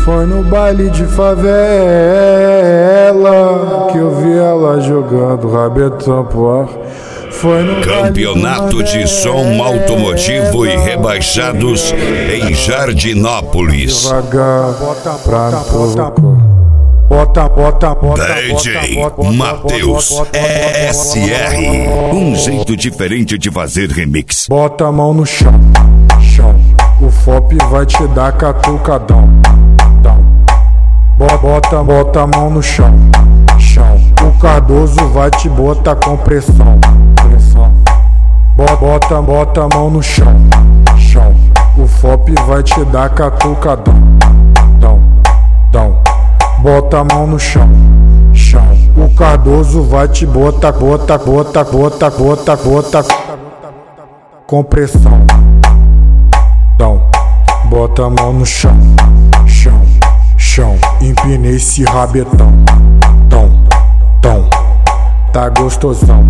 Foi no baile de favela que eu vi ela jogando rabetão pro ar. Foi no Campeonato de som automotivo e rebaixados em Jardinópolis. Devagar pra me provocar. DJ Matheus SR. Um jeito diferente de fazer remix. Bota a mão no chão, chão. O FOP vai te dar catucadão. Bota a mão no chão, chão. O Cardoso vai te botar com pressão. Bota a mão no chão, chão. O FOP vai te dar catucadão. Bota a mão no chão, chão. O Cardoso vai te botar com pressão. Bota a mão no chão, chão, chão. Empinei esse rabetão. Tá gostosão.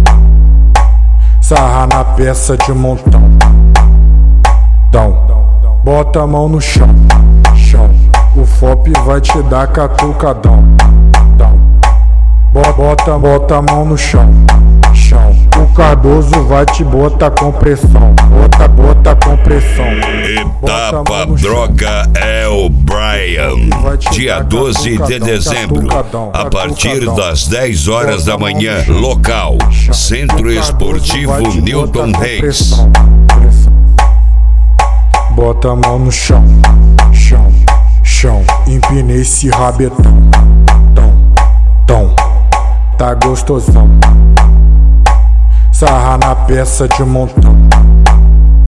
Sarra na peça de montão. Bota a mão no chão, chão. O FOP vai te dar catucadão. Bota a mão no chão, chão. O Cardoso vai te botar com pressão. Bota com pressão. Etapa Droga é o Brian. Dia 12 de dezembro, a partir das 10 horas da manhã. Local: Centro Esportivo Newton Reis. Bota a mão no chão, chão, chão. Empinei esse rabetão. Tá gostosão. Sarra na peça de montão.